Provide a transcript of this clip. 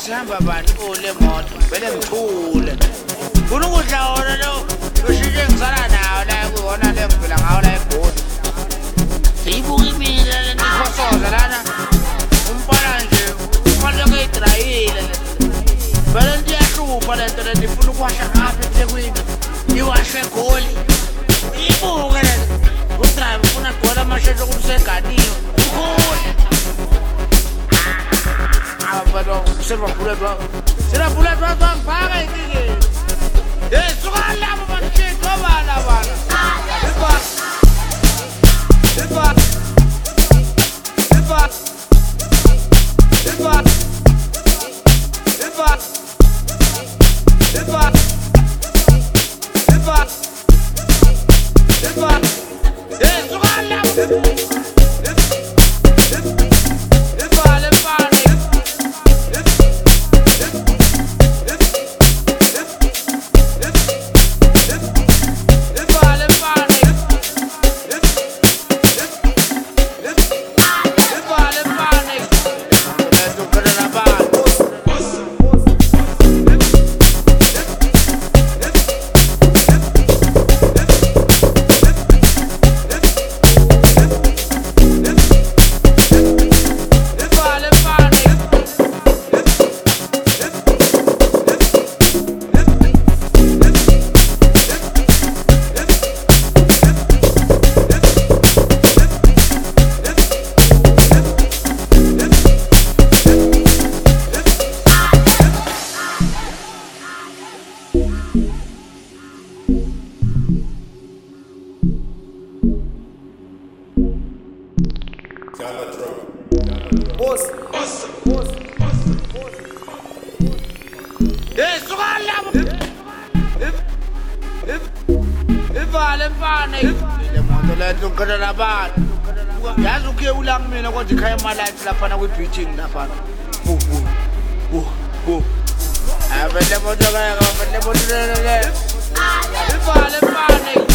hamba bantu ole moto vele ngithule ufuna ukudla wona lo ushintshe ngisala nawo la kuwona le ngivela ngawo la eGoli siyibuka imile le nikhosoza lana umpala nje ufanele kuyidrayile vele ndiyahlupha le nto le ndifuna ukuwasha ngapha eThekwini iwashe eGoli ibuke le udrayiva ufuna gola amasheshe okuseganiwe ukhule Será bullet was on fire. Yes, so I love my shit. Come on, yazi ukuye ulanga mina kodwa ikhaya emalathi laphana kwi-beaching laphana avele moto kaya avele moto lele ivale